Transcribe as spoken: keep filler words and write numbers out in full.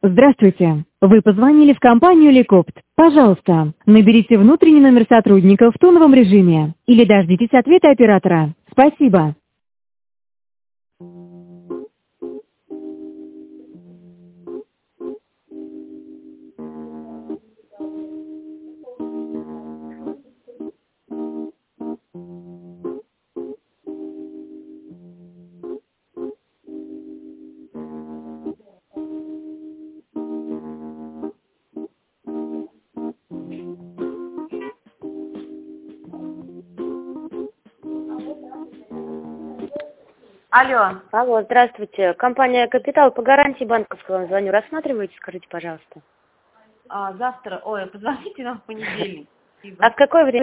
Здравствуйте. Вы позвонили в компанию Лекопт. Пожалуйста, наберите внутренний номер сотрудника в тоновом режиме или дождитесь ответа оператора. Спасибо. Алло. Алло, здравствуйте. Компания «Капитал» по гарантии банковской вам звоню. Рассматриваете, скажите, пожалуйста. А, завтра, ой, позвоните нам в понедельник. А в какое время?